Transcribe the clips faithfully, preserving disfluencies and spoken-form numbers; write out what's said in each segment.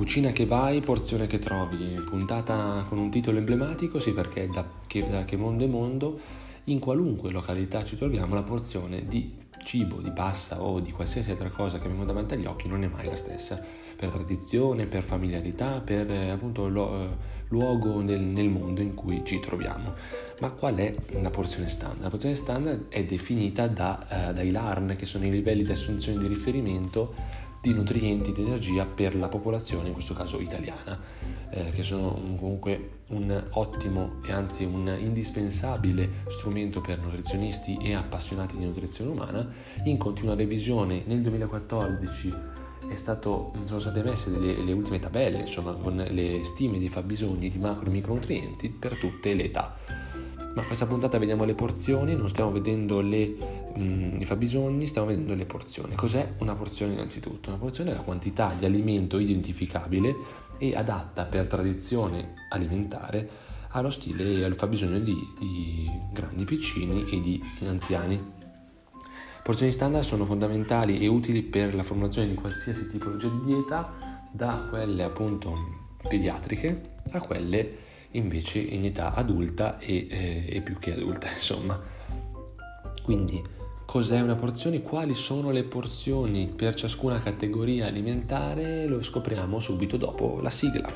Cucina che vai, porzione che trovi, puntata con un titolo emblematico, sì, perché da che, da che mondo è mondo, in qualunque località ci troviamo, la porzione di cibo, di pasta o di qualsiasi altra cosa che abbiamo davanti agli occhi non è mai la stessa, per tradizione, per familiarità, per eh, appunto lo, luogo nel, nel mondo in cui ci troviamo. Ma qual è la porzione standard? La porzione standard è definita da, eh, dai L A R N, che sono i livelli di assunzione di riferimento di nutrienti, di energia per la popolazione, in questo caso italiana, eh, che sono un, comunque un ottimo e anzi un indispensabile strumento per nutrizionisti e appassionati di nutrizione umana. In continua revisione nel duemilaquattordici è stato, sono state messe delle, le ultime tabelle, insomma, con le stime dei fabbisogni di macro e micronutrienti per tutte le età. Ma questa puntata vediamo le porzioni, non stiamo vedendo le, mh, i fabbisogni, stiamo vedendo le porzioni. Cos'è una porzione innanzitutto? Una porzione è la quantità di alimento identificabile e adatta per tradizione alimentare allo stile e al fabbisogno di, di grandi, piccini e di anziani. Porzioni standard sono fondamentali e utili per la formulazione di qualsiasi tipologia di dieta, da quelle appunto pediatriche a quelle invece in età adulta e, eh, e più che adulta, insomma. Quindi cos'è una porzione? Quali sono le porzioni per ciascuna categoria alimentare? Lo scopriamo subito dopo la sigla.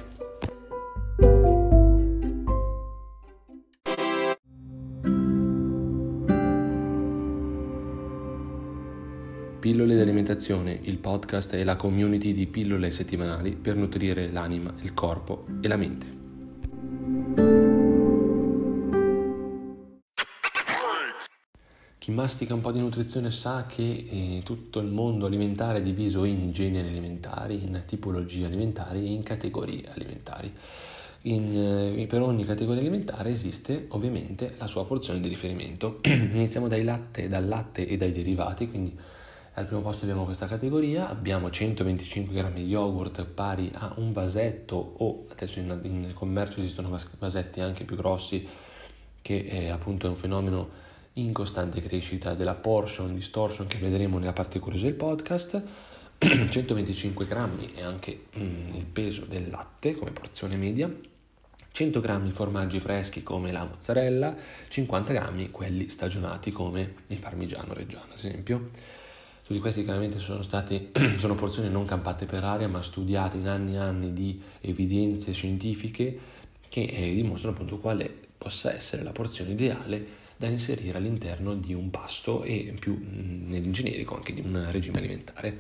Pillole di alimentazione, il podcast è la community di pillole settimanali per nutrire l'anima, il corpo e la mente. Chi mastica un po' di nutrizione sa che eh, tutto il mondo alimentare è diviso in generi alimentari, in tipologie alimentari e in categorie alimentari. In, eh, per ogni categoria alimentare esiste ovviamente la sua porzione di riferimento. Iniziamo dai latte, dal latte e dai derivati, quindi al primo posto abbiamo questa categoria, abbiamo centoventicinque grammi di yogurt pari a un vasetto, o adesso in, in commercio esistono vasetti anche più grossi, che è appunto un fenomeno in costante crescita della portion distortion che vedremo nella parte curiosa del podcast. centoventicinque grammi è anche mm, il peso del latte come porzione media, cento grammi formaggi freschi come la mozzarella, cinquanta grammi quelli stagionati come il parmigiano reggiano ad esempio. Tutti questi chiaramente sono stati sono porzioni non campate per aria, ma studiate in anni e anni di evidenze scientifiche che eh, dimostrano appunto quale possa essere la porzione ideale da inserire all'interno di un pasto e più nel generico anche di un regime alimentare.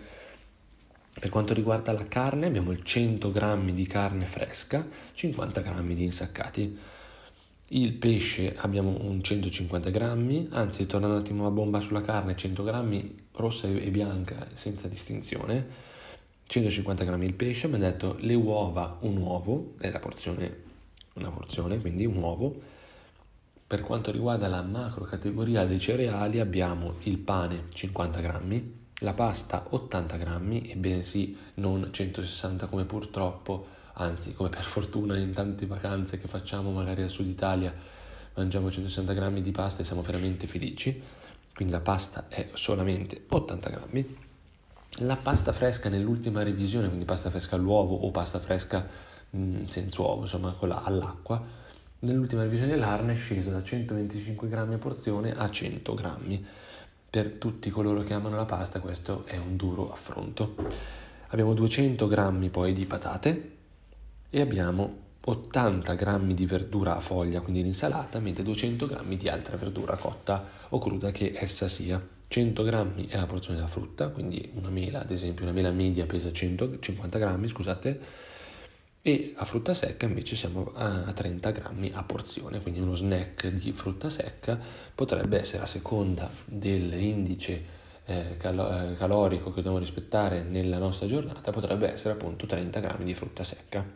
Per quanto riguarda la carne abbiamo il cento grammi di carne fresca, cinquanta grammi di insaccati. Il pesce abbiamo un centocinquanta grammi, anzi tornando un attimo a bomba sulla carne, cento grammi rossa e bianca senza distinzione, centocinquanta grammi il pesce, abbiamo detto le uova, un uovo, è la porzione, una porzione, quindi un uovo. Per quanto riguarda la macro categoria dei cereali abbiamo il pane cinquanta grammi, la pasta ottanta grammi, ebbene sì, non centosessanta come purtroppo, anzi come per fortuna in tante vacanze che facciamo magari al sud Italia mangiamo centosessanta grammi di pasta e siamo veramente felici, quindi la pasta è solamente ottanta grammi. La pasta fresca nell'ultima revisione, quindi pasta fresca all'uovo o pasta fresca mh, senza uovo, insomma con la, all'acqua, nell'ultima revisione dell'A R N è scesa da centoventicinque grammi a porzione a cento grammi. Per tutti coloro che amano la pasta questo è un duro affronto. Abbiamo duecento grammi poi di patate e abbiamo ottanta grammi di verdura a foglia, quindi l'insalata, mentre duecento grammi di altra verdura cotta o cruda che essa sia. cento grammi è la porzione della frutta, quindi una mela, ad esempio una mela media pesa centocinquanta grammi, scusate, e a frutta secca invece siamo a trenta grammi a porzione, quindi uno snack di frutta secca potrebbe essere, a seconda dell'indice eh, cal- eh, calorico che dobbiamo rispettare nella nostra giornata, potrebbe essere appunto trenta grammi di frutta secca.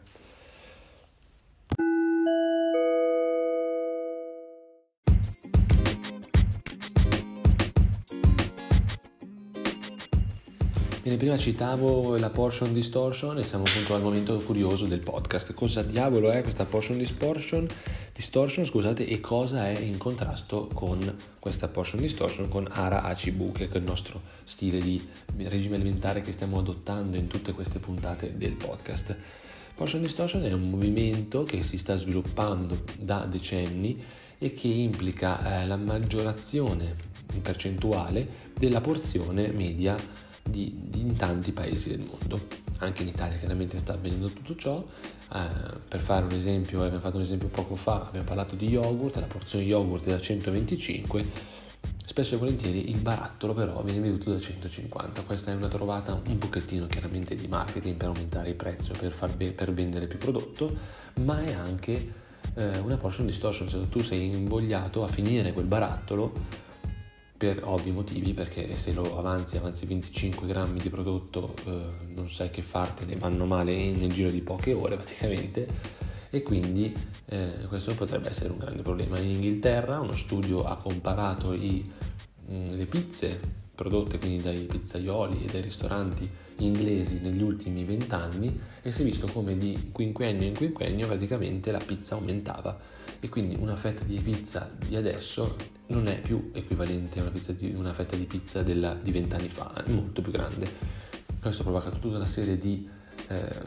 Bene, prima citavo la portion distortion e siamo appunto al momento curioso del podcast. Cosa diavolo è questa portion distortion? distortion, scusate, e cosa è in contrasto con questa portion distortion con Hara Hachibu, che è il nostro stile di regime alimentare che stiamo adottando in tutte queste puntate del podcast. Portion distortion è un movimento che si sta sviluppando da decenni e che implica eh, la maggiorazione in percentuale della porzione media di, di in tanti paesi del mondo. Anche in Italia chiaramente sta avvenendo tutto ciò. Eh, per fare un esempio, abbiamo fatto un esempio poco fa, abbiamo parlato di yogurt, la porzione yogurt è da centoventicinque, spesso e volentieri il barattolo però viene venduto da centocinquanta. Questa è una trovata un pochettino chiaramente di marketing per aumentare il prezzo, per, far be- per vendere più prodotto, ma è anche eh, una portion distortion. Se tu sei invogliato a finire quel barattolo per ovvi motivi, perché se lo avanzi, avanzi venticinque grammi di prodotto, eh, non sai che fartene, vanno male nel giro di poche ore praticamente, e quindi eh, questo potrebbe essere un grande problema. In Inghilterra uno studio ha comparato i, mh, le pizze prodotte quindi dai pizzaioli e dai ristoranti inglesi negli ultimi vent'anni e si è visto come di quinquennio in quinquennio praticamente la pizza aumentava, e quindi una fetta di pizza di adesso non è più equivalente a una, pizza di, una fetta di pizza della, di vent'anni fa, è molto più grande. Questo ha provocato tutta una serie di, eh,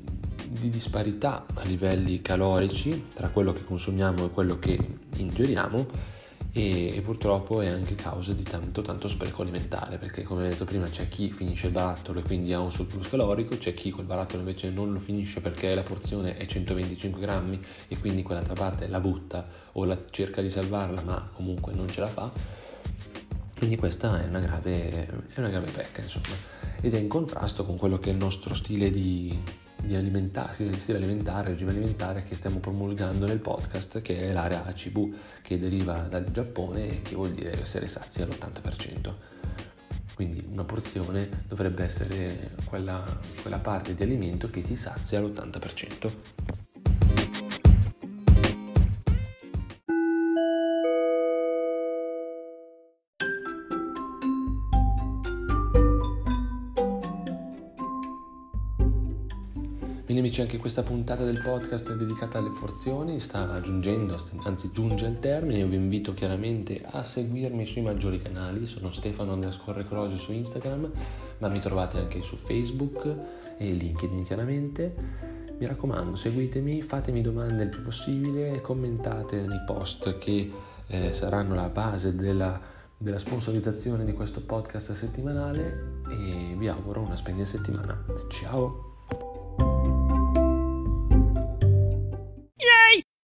di disparità a livelli calorici tra quello che consumiamo e quello che ingeriamo, e, e purtroppo è anche causa di tanto tanto spreco alimentare, perché come detto prima c'è chi finisce il barattolo e quindi ha un surplus calorico, c'è chi quel barattolo invece non lo finisce perché la porzione è centoventicinque grammi e quindi quell'altra parte la butta o la cerca di salvarla ma comunque non ce la fa. Quindi questa è una grave, è una grave pecca, insomma, ed è in contrasto con quello che è il nostro stile di, di alimentare, stile alimentare, regime alimentare che stiamo promulgando nel podcast, che è l'area Hachibu, che deriva dal Giappone e che vuol dire essere sazi all'ottanta per cento. Quindi una porzione dovrebbe essere quella, quella parte di alimento che ti sazia all'ottanta per cento. Bene amici, anche questa puntata del podcast dedicata alle porzioni sta giungendo, anzi giunge al termine. Io vi invito chiaramente a seguirmi sui maggiori canali, sono Stefano underscore Ecology su Instagram, ma mi trovate anche su Facebook e LinkedIn chiaramente. Mi raccomando, seguitemi, fatemi domande il più possibile, commentate nei post che eh, saranno la base della, della sponsorizzazione di questo podcast settimanale, e vi auguro una splendida settimana. Ciao!